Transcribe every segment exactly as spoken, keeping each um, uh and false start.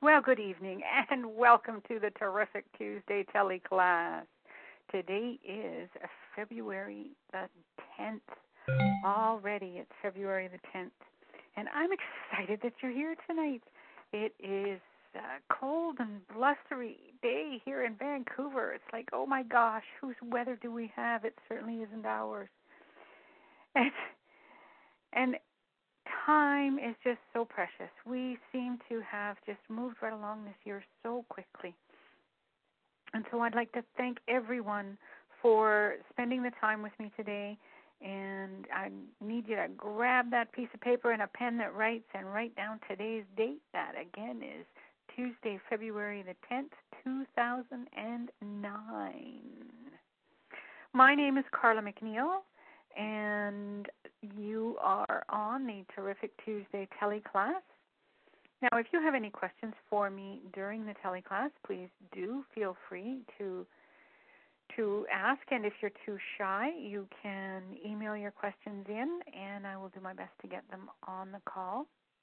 Well, good evening and welcome to the Terrific Tuesday teleclass. Today is February the tenth. Already it's February the tenth. And I'm excited that you're here tonight. It is a cold and blustery day here in Vancouver. It's like, oh my gosh, whose weather do we have? It certainly isn't ours. And, and time is just so precious. We seem to have just moved right along this year so quickly. And so I'd like to thank everyone for spending the time with me today. And I need you to grab that piece of paper and a pen that writes and write down today's date. That, again, is Tuesday, February the tenth, two thousand nine. My name is Carla McNeil, and you are on the Terrific Tuesday teleclass. Now, if you have any questions for me during the teleclass, please do feel free to to ask. And if you're too shy, you can email your questions in, and I will do my best to get them on the call.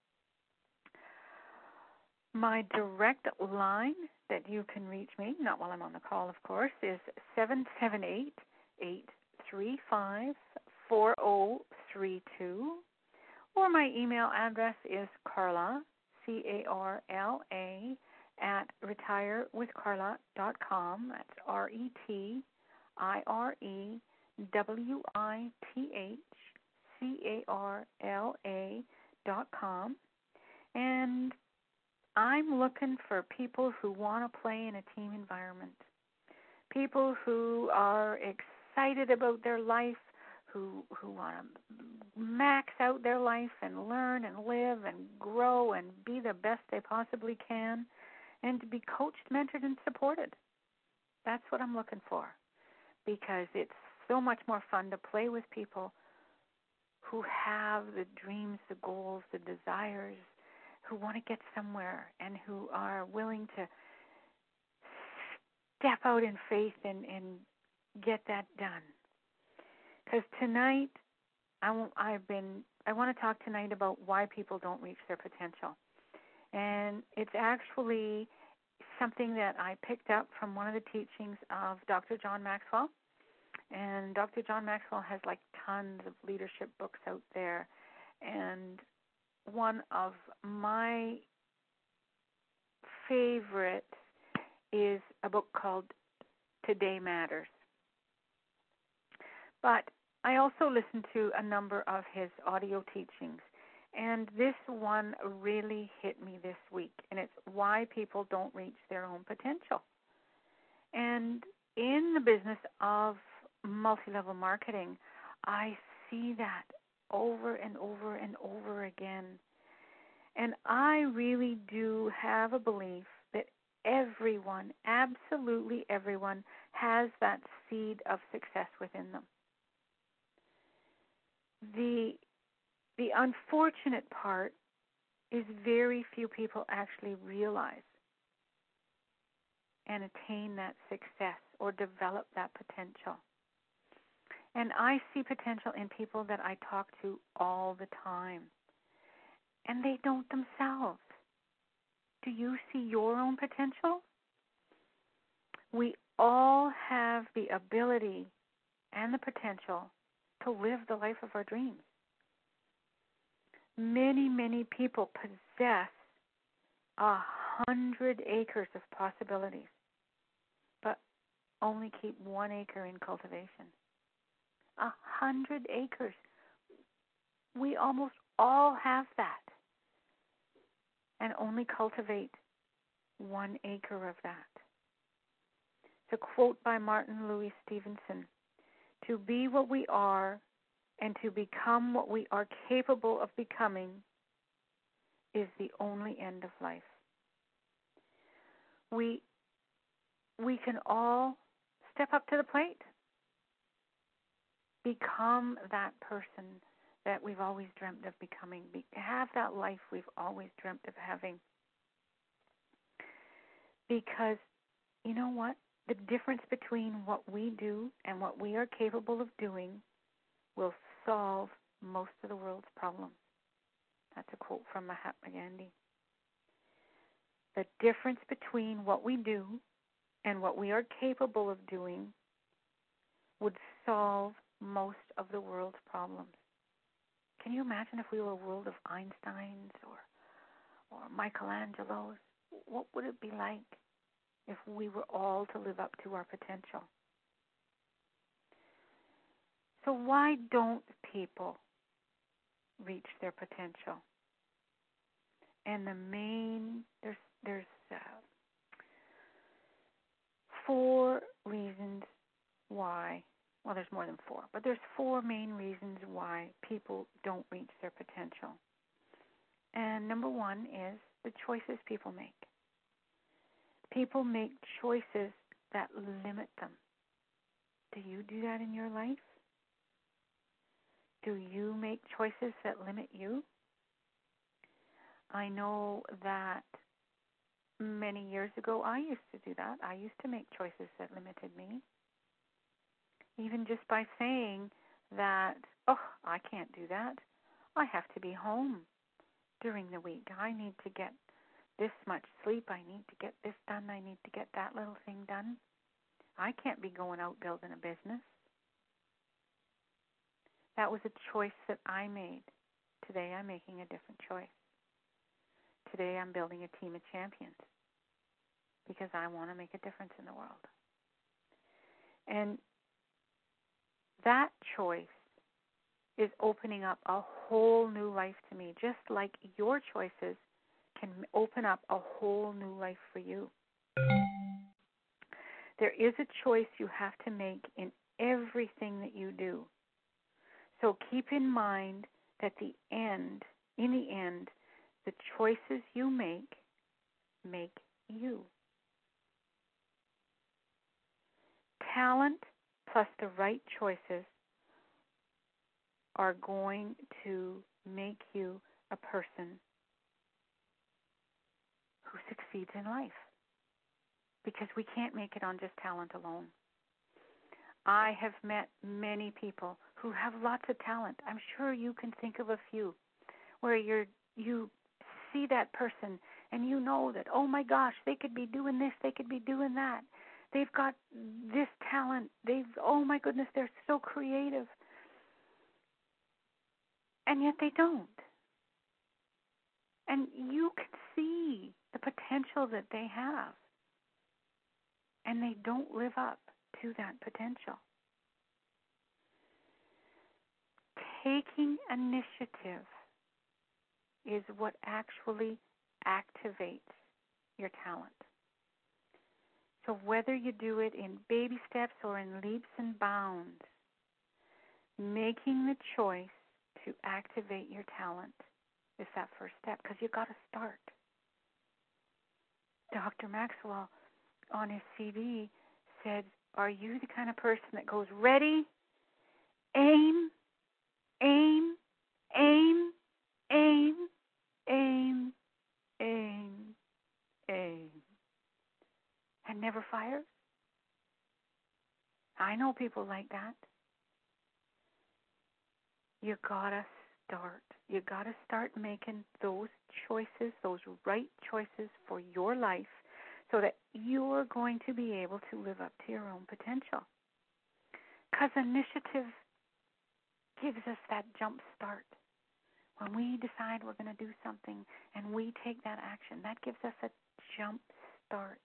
My direct line that you can reach me, not while I'm on the call, of course, is seven seven eight, eight three five, four zero three two, or my email address is Carla, C A R L A, at retire with carla dot com. That's R E T I R E W I T H C A R L A dot com. And I'm looking for people who want to play in a team environment, people who are excited about their life, who who want to max out their life and learn and live and grow and be the best they possibly can, and to be coached, mentored, and supported. That's what I'm looking for, because it's so much more fun to play with people who have the dreams, the goals, the desires, who want to get somewhere and who are willing to step out in faith and, and get that done. Because tonight, I, w- I've been, I want to talk tonight about why people don't reach their potential. And it's actually something that I picked up from one of the teachings of Doctor John Maxwell. And Doctor John Maxwell has like tons of leadership books out there. And one of my favorites is a book called Today Matters. But I also listened to a number of his audio teachings, and this one really hit me this week, and it's why people don't reach their own potential. And in the business of multi-level marketing, I see that over and over and over again. And I really do have a belief that everyone, absolutely everyone, has that seed of success within them. The the unfortunate part is very few people actually realize and attain that success or develop that potential. And I see potential in people that I talk to all the time, and they don't themselves. Do you see your own potential? We all have the ability and the potential to live the life of our dreams. Many, many people possess a hundred acres of possibilities, but only keep one acre in cultivation. A hundred acres. We almost all have that, and only cultivate one acre of that. It's a quote by Martin Louis Stevenson: "To be what we are and to become what we are capable of becoming is the only end of life." We we can all step up to the plate. Become that person that we've always dreamt of becoming. Be, have that life we've always dreamt of having. Because, you know what? The difference between what we do and what we are capable of doing will solve most of the world's problems. That's a quote from Mahatma Gandhi. The difference between what we do and what we are capable of doing would solve most of the world's problems. Can you imagine if we were a world of Einsteins or or Michelangelos? What would it be like if we were all to live up to our potential? So why don't people reach their potential? And the main, there's there's uh, four reasons why. Well, there's more than four, but there's four main reasons why people don't reach their potential. And number one is the choices people make. People make choices that limit them. Do you do that in your life? Do you make choices that limit you? I know that many years ago I used to do that. I used to make choices that limited me. Even just by saying that, oh, I can't do that. I have to be home during the week. I need to get this much sleep. I need to get this done. I need to get that little thing done. I can't be going out building a business. That was a choice that I made. Today I'm making a different choice. Today I'm building a team of champions because I want to make a difference in the world. And that choice is opening up a whole new life to me, just like your choices can open up a whole new life for you. There is a choice you have to make in everything that you do. So keep in mind that the end, in the end, the choices you make make you. Talent plus the right choices are going to make you a person who succeeds in life. Because we can't make it on just talent alone. I have met many people who have lots of talent. I'm sure you can think of a few where you're you see that person and you know that, oh my gosh, they could be doing this, they could be doing that. They've got this talent. They've, oh my goodness, they're so creative. And yet they don't. And you can see the potential that they have. And they don't live up to that potential. Taking initiative is what actually activates your talent. So whether you do it in baby steps or in leaps and bounds, making the choice to activate your talent is that first step, because you've got to start. Doctor Maxwell, on his C D, said, are you the kind of person that goes, ready, aim, aim, aim, aim, aim, aim, aim, and never fires? I know people like that. You gotta start. You gotta start making those choices, those right choices for your life, so that you're going to be able to live up to your own potential. Because initiative gives us that jump start. When we decide we're going to do something and we take that action, that gives us a jump start.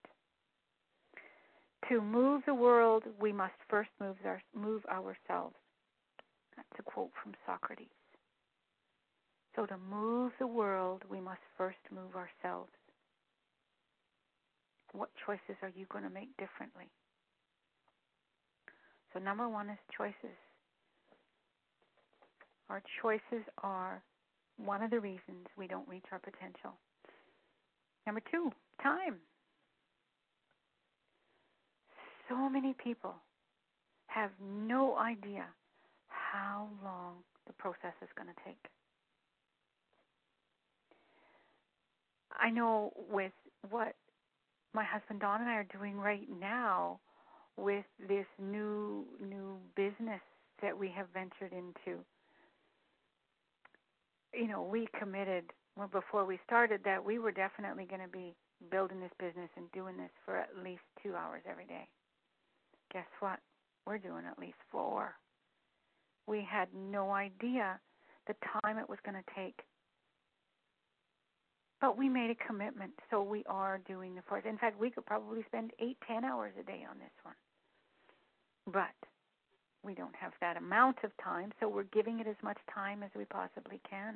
To move the world, we must first move, our, move ourselves. That's a quote from Socrates. So to move the world, we must first move ourselves. What choices are you going to make differently? So number one is choices. Our choices are one of the reasons we don't reach our potential. Number two, time. So many people have no idea how long the process is going to take. I know with what my husband Don and I are doing right now with this new new business that we have ventured into. You know, we committed well, before we started that we were definitely going to be building this business and doing this for at least two hours every day. Guess what? We're doing at least four. We had no idea the time it was going to take. But we made a commitment, so we are doing the four. In fact, we could probably spend eight, ten hours a day on this one. But we don't have that amount of time, so we're giving it as much time as we possibly can.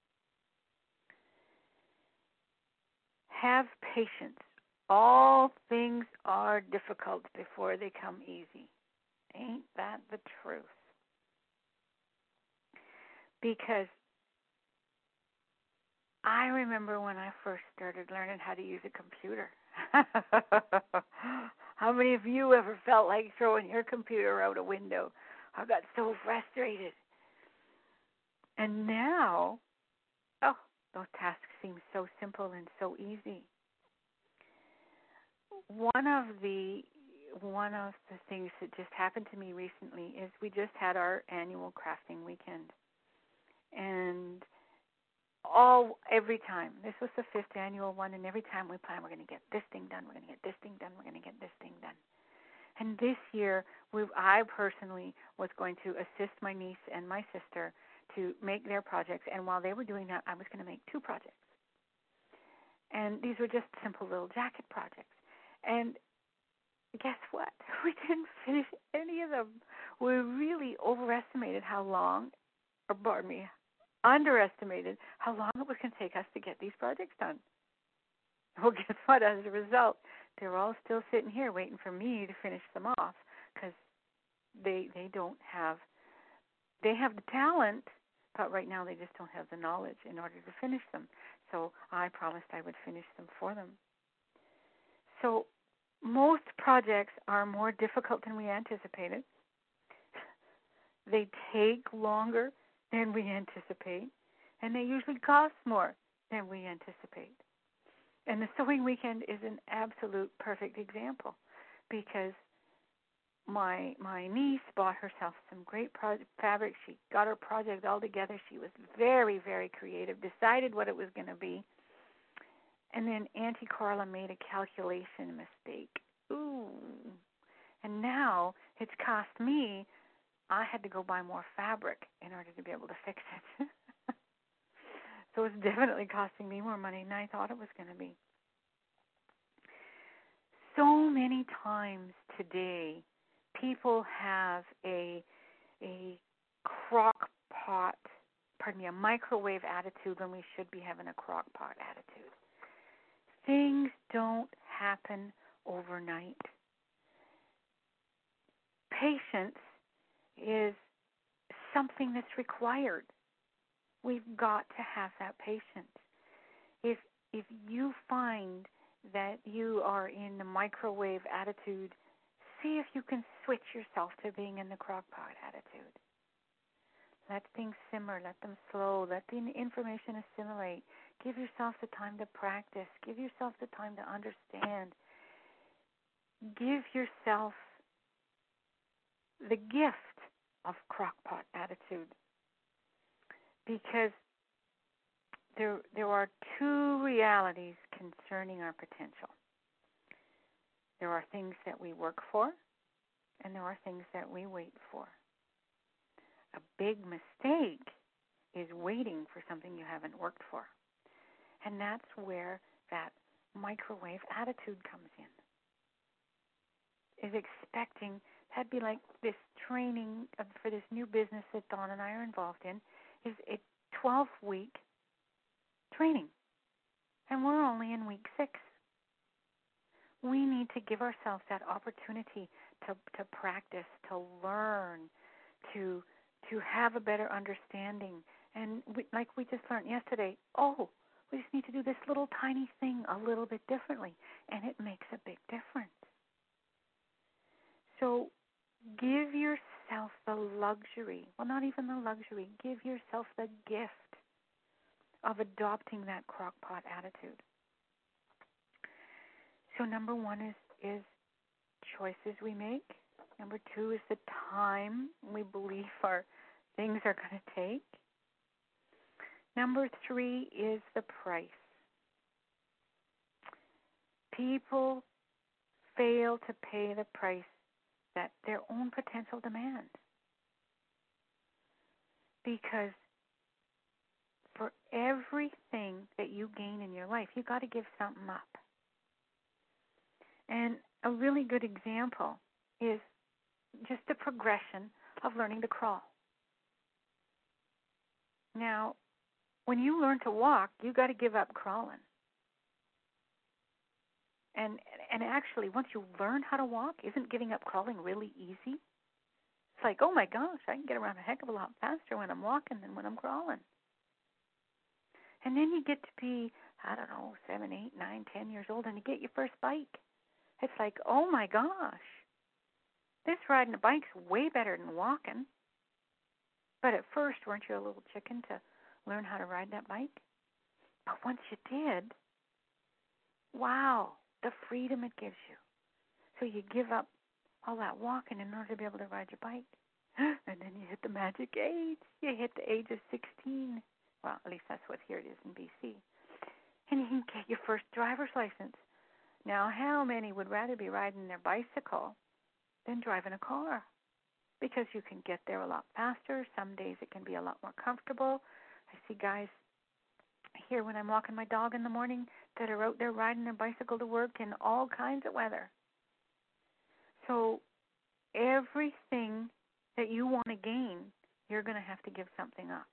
Have patience. All things are difficult before they come easy. Ain't that the truth? Because I remember when I first started learning how to use a computer. How many of you ever felt like throwing your computer out a window? I got so frustrated. And now, oh, those tasks seem so simple and so easy. One of the one of the things that just happened to me recently is we just had our annual crafting weekend. And all every time, this was the fifth annual one, and every time we plan, we're going to get this thing done, we're going to get this thing done, we're going to get this thing done. And this year, we, I personally was going to assist my niece and my sister to make their projects, and while they were doing that, I was going to make two projects. And these were just simple little jacket projects. And guess what? We didn't finish any of them. We really overestimated how long, or pardon me, underestimated how long it was going to take us to get these projects done. Well, guess what? As a result, they're all still sitting here waiting for me to finish them off because they they don't have, they have the talent, but right now they just don't have the knowledge in order to finish them. So I promised I would finish them for them. So most projects are more difficult than we anticipated. They take longer than we anticipate, and they usually cost more than we anticipate. And the sewing weekend is an absolute perfect example because my my niece bought herself some great pro- fabric. She got her project all together. She was very, very creative, decided what it was going to be. And then Auntie Carla made a calculation mistake. Ooh. And now it's cost me, I had to go buy more fabric in order to be able to fix it. So it's definitely costing me more money than I thought it was going to be. So many times today, people have a a crock pot, pardon me, a microwave attitude when we should be having a crock pot attitude. Things don't happen overnight. Patience is something that's required. We've got to have that patience. If if you find that you are in the microwave attitude, see if you can switch yourself to being in the crock pot attitude. Let things simmer, let them slow, let the information assimilate. Give yourself the time to practice. Give yourself the time to understand. Give yourself the gift of crockpot attitude, because there there are two realities concerning our potential. There are things that we work for, and there are things that we wait for. A big mistake is waiting for something you haven't worked for. And that's where that microwave attitude comes in. Is expecting, that'd be like this training for this new business that Dawn and I are involved in, is a twelve-week training. And we're only in week six. We need to give ourselves that opportunity to, to practice, to learn, to to have a better understanding. And we, like we just learned yesterday, oh, we just need to do this little tiny thing a little bit differently, and it makes a big difference. So give yourself the luxury, well, not even the luxury, give yourself the gift of adopting that crock-pot attitude. So number one is, is choices we make. Number two is the time we believe our things are going to take. Number three is the price. People fail to pay the price that their own potential demands. Because for everything that you gain in your life, you got to give something up. And a really good example is just the progression of learning to crawl. Now, when you learn to walk, you got to give up crawling. And and actually, once you learn how to walk, isn't giving up crawling really easy? It's like, oh my gosh, I can get around a heck of a lot faster when I'm walking than when I'm crawling. And then you get to be, I don't know, seven, eight, nine, ten years old, and you get your first bike. It's like, oh my gosh, this riding a bike's way better than walking. But at first, weren't you a little chicken to learn how to ride that bike? But once you did, wow, the freedom it gives you. So you give up all that walking in order to be able to ride your bike. And then you hit the magic age. You hit the age of sixteen. Well, at least that's what here it is in B C. And you can get your first driver's license. Now, how many would rather be riding their bicycle than driving a car? Because you can get there a lot faster. Some days it can be a lot more comfortable. I see guys here when I'm walking my dog in the morning that are out there riding their bicycle to work in all kinds of weather. So everything that you want to gain, you're going to have to give something up.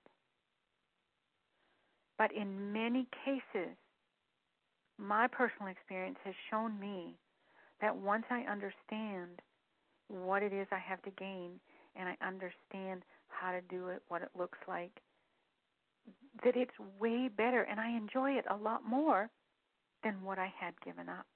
But in many cases, my personal experience has shown me that once I understand what it is I have to gain and I understand how to do it, what it looks like, that it's way better and I enjoy it a lot more than what I had given up.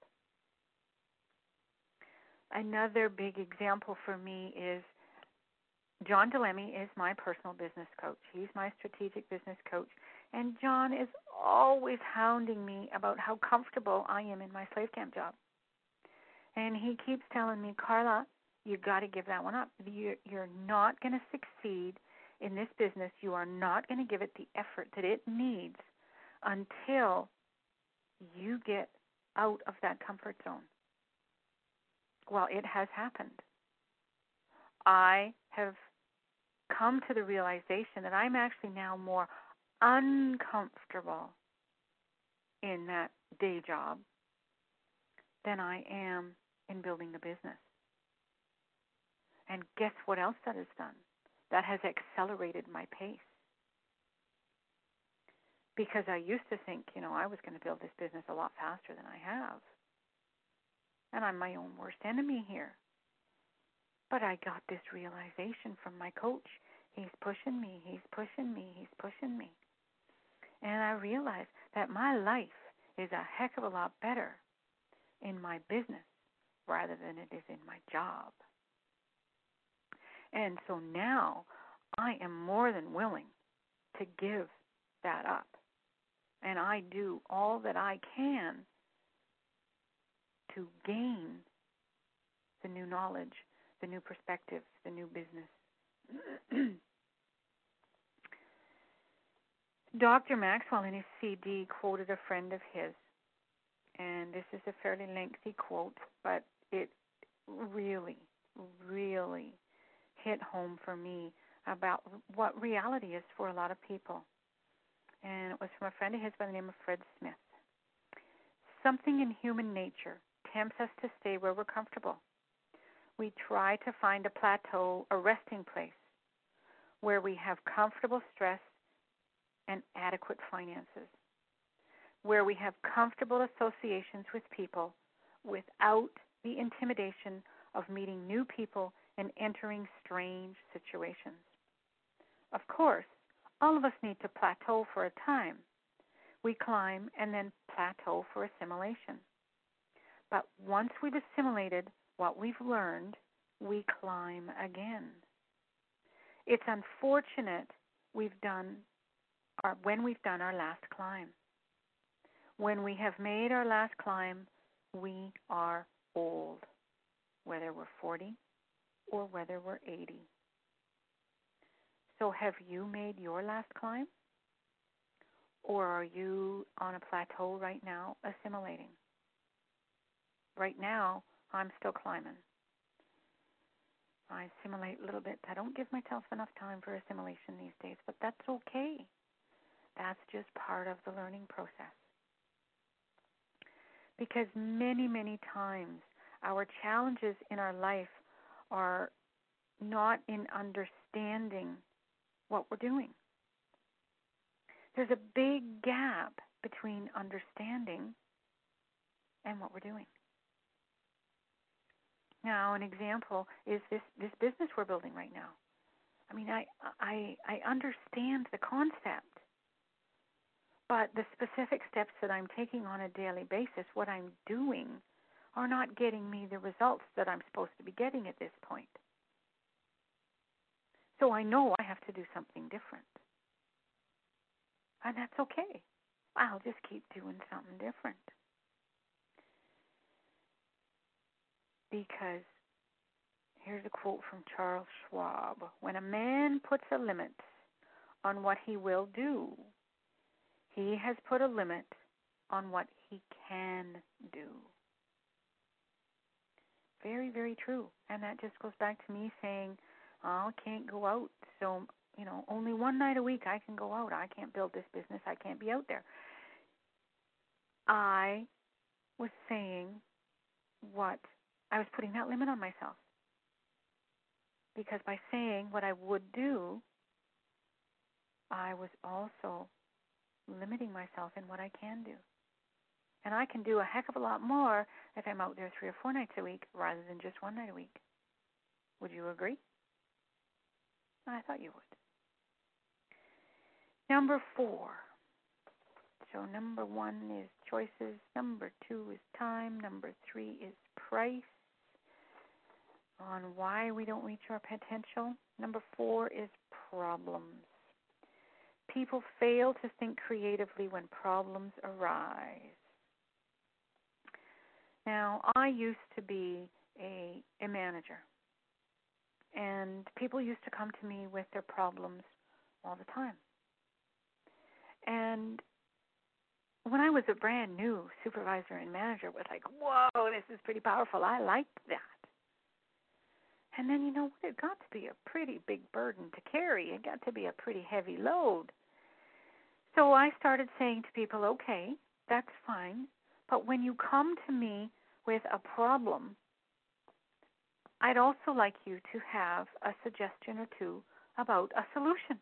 Another big example for me is John DeLemme is my personal business coach. He's my strategic business coach. And John is always hounding me about how comfortable I am in my slave camp job. And he keeps telling me, Carla, you got to give that one up. You're, you're not going to succeed in this business. You are not going to give it the effort that it needs until you get out of that comfort zone. Well, it has happened. I have come to the realization that I'm actually now more uncomfortable in that day job than I am in building the business. And guess what else that has done? That has accelerated my pace. Because I used to think, you know, I was going to build this business a lot faster than I have. And I'm my own worst enemy here. But I got this realization from my coach. He's pushing me, he's pushing me, he's pushing me. And I realized that my life is a heck of a lot better in my business rather than it is in my job. And so now I am more than willing to give that up. And I do all that I can to gain the new knowledge, the new perspectives, the new business. Doctor Maxwell in his C D quoted a friend of his, and this is a fairly lengthy quote, but it really, really hit home for me about what reality is for a lot of people. And it was from a friend of his by the name of Fred Smith. Something in human nature tempts us to stay where we're comfortable. We try to find a plateau, a resting place, where we have comfortable stress and adequate finances, where we have comfortable associations with people without the intimidation of meeting new people and entering strange situations. Of course, all of us need to plateau for a time. We climb and then plateau for assimilation. But once we've assimilated what we've learned, we climb again. It's unfortunate we've done our, when we've done our last climb. When we have made our last climb, we are old, whether we're forty or whether we're eighty. So have you made your last climb? Or are you on a plateau right now, assimilating? right now, I'm still climbing. I assimilate a little bit. I don't give myself enough time for assimilation these days, but that's okay. That's just part of the learning process. Because many, many times our challenges in our life are not in understanding what we're doing. There's a big gap between understanding and what we're doing. Now, an example is this, this business we're building right now. I mean, I, I, I understand the concept, but the specific steps that I'm taking on a daily basis, what I'm doing, are not getting me the results that I'm supposed to be getting at this point. So I know I have to do something different. And that's okay. I'll just keep doing something different. Because here's a quote from Charles Schwab. When a man puts a limit on what he will do, he has put a limit on what he can do. Very, very true. And that just goes back to me saying, oh, I can't go out. So, you know, only one night a week I can go out. I can't build this business. I can't be out there. I was saying what I was putting that limit on myself. Because by saying what I would do, I was also limiting myself in what I can do. And I can do a heck of a lot more if I'm out there three or four nights a week rather than just one night a week. Would you agree? I thought you would. Number four. So number one is choices. Number two is time. Number three is price. On why we don't reach our potential. Number four is problems. People fail to think creatively when problems arise. Now, I used to be a, a manager, and people used to come to me with their problems all the time. And when I was a brand new supervisor and manager, it was like, whoa, this is pretty powerful. I liked that. And then, you know what, it got to be a pretty big burden to carry. It got to be a pretty heavy load. So I started saying to people, okay, that's fine, but when you come to me with a problem, I'd also like you to have a suggestion or two about a solution.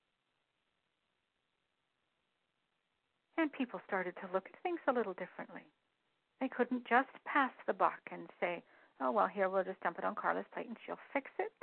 And people started to look at things a little differently. They couldn't just pass the buck and say, oh, well, here, we'll just dump it on Carla's plate and she'll fix it.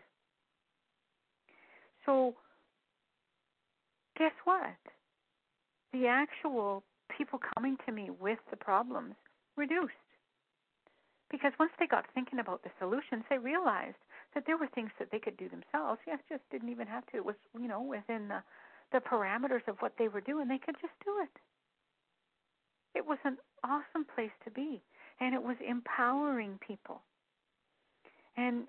So guess what? The actual people coming to me with the problems reduced. Because once they got thinking about the solutions, they realized that there were things that they could do themselves. Yes, just didn't even have to. It was, you know, within the, the parameters of what they were doing, they could just do it. It was an awesome place to be, and it was empowering people. And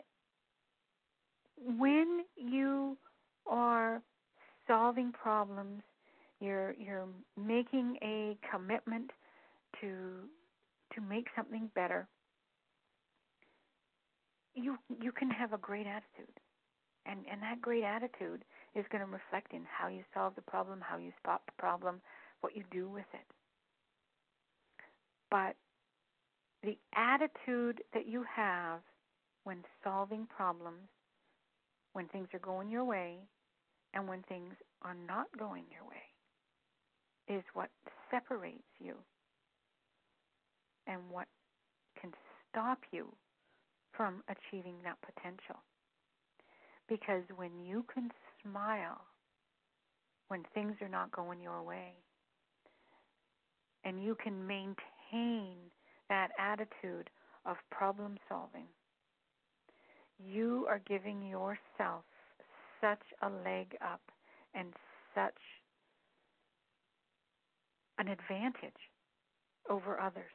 when you are solving problems, you're you're making a commitment to to make something better, you you can have a great attitude. And and that great attitude is going to reflect in how you solve the problem, how you spot the problem, what you do with it. But the attitude that you have when solving problems, when things are going your way, and when things are not going your way, is what separates you and what can stop you from achieving that potential. Because when you can smile when things are not going your way, and you can maintain that attitude of problem solving, you are giving yourself such a leg up and such an advantage over others.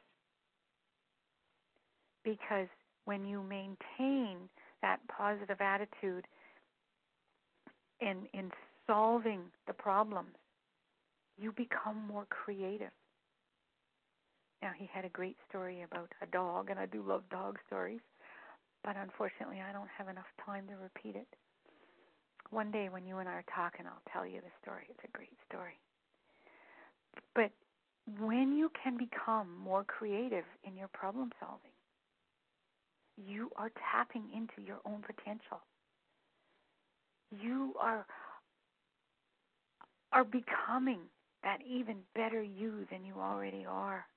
Because when you maintain that positive attitude in in solving the problems, you become more creative. Now, he had a great story about a dog, and I do love dog stories, but unfortunately I don't have enough time to repeat it. One day when you and I are talking, I'll tell you the story. It's a great story. But when you can become more creative in your problem solving, you are tapping into your own potential. You are are becoming that even better you than you already are.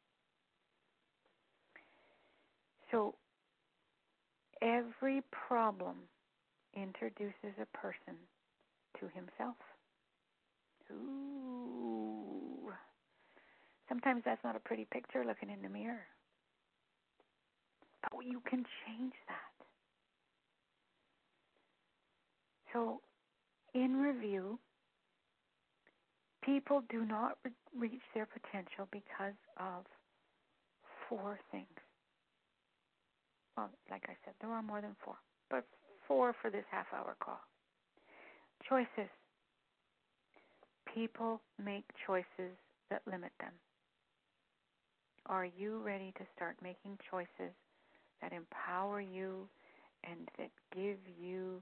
So every problem introduces a person to himself. Ooh. Sometimes that's not a pretty picture looking in the mirror. But you can change that. So, in review, people do not re- reach their potential because of four things. Well, like I said, there are more than four, but four for this half-hour call. Choices. People make choices that limit them. Are you ready to start making choices that empower you and that give you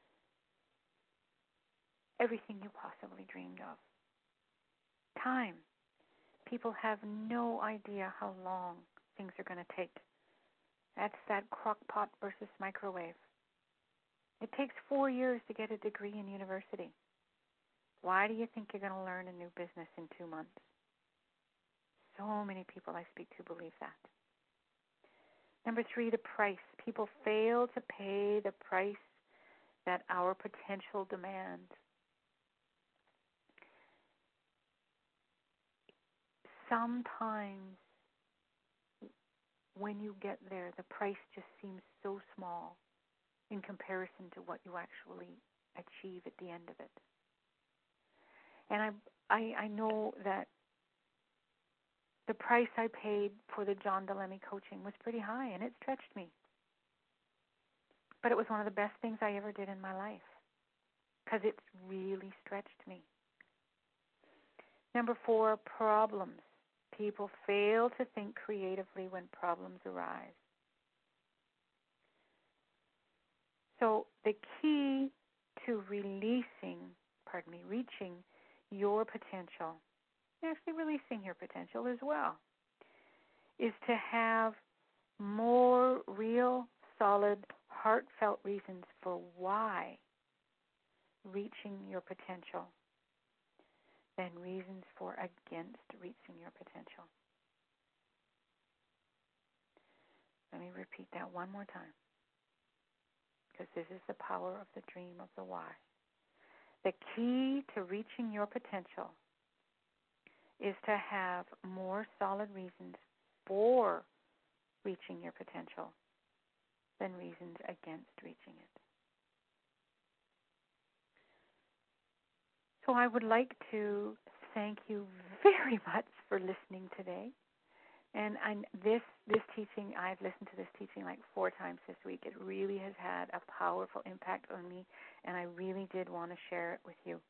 everything you possibly dreamed of? Time. People have no idea how long things are going to take. That's that crock pot versus microwave. It takes four years to get a degree in university. Why do you think you're going to learn a new business in two months? So many people I speak to believe that. Number three, the price. People fail to pay the price that our potential demands. Sometimes when you get there, the price just seems so small in comparison to what you actually achieve at the end of it. And I, I, I know that the price I paid for the John Delemy coaching was pretty high, and it stretched me. But it was one of the best things I ever did in my life because it really stretched me. Number four, problems. People fail to think creatively when problems arise. So the key to releasing, pardon me, reaching your potential, actually releasing your potential as well, is to have more real, solid, heartfelt reasons for why reaching your potential than reasons for against reaching your potential. Let me repeat that one more time, because this is the power of the dream of the why. The key to reaching your potential is to have more solid reasons for reaching your potential than reasons against reaching it. So I would like to thank you very much for listening today. And I, this this teaching, I've listened to this teaching like four times this week. It really has had a powerful impact on me, and I really did want to share it with you.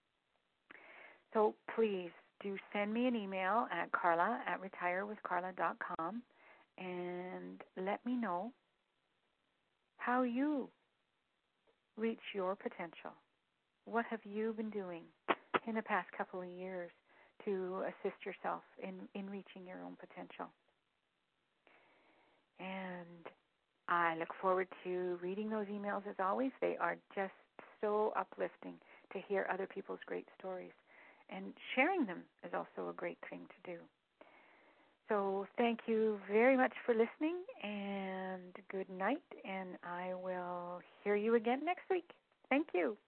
So please do send me an email at carla at retire with carla dot com and let me know how you reach your potential. What have you been doing in the past couple of years to assist yourself in, in reaching your own potential? And I look forward to reading those emails as always. They are just so uplifting to hear other people's great stories. And sharing them is also a great thing to do. So thank you very much for listening, and good night, and I will hear you again next week. Thank you.